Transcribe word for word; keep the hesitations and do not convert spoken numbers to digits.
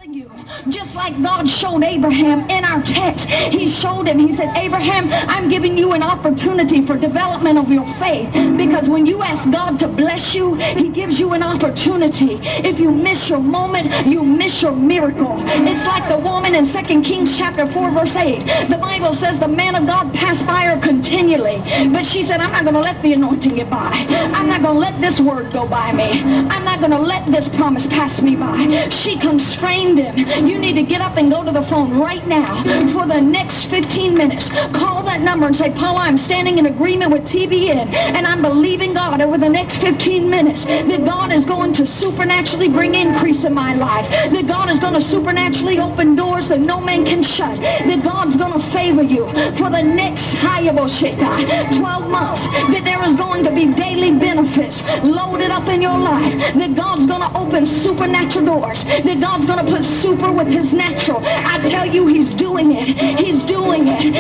you, just like God showed Abraham in our text. He showed him, he said, Abraham, I'm giving you an opportunity for development of your faith, because when you ask God to bless you, he gives you an opportunity. If you miss your moment, you miss your miracle. It's like the woman in Second Kings chapter four verse eight. The Bible says the man of God passed by her continually, but she said, I'm not going to let the anointing get by. I'm not going to let this word go by me. I'm not going to let this promise pass me by. She constrained him. You need to get up and go to the phone right now for the next fifteen minutes. Call that number and say, Paula, I'm standing in agreement with T B N, and I'm believing God over the next fifteen minutes that God is going to supernaturally bring increase in my life, that God is going to supernaturally open doors that no man can shut, that God's going to favor you for the next twelve months, that there is going to be daily benefits loaded up in your life, that God's going to open supernatural doors, that God's going to put super with his natural. I tell you, he's doing it. He's doing it.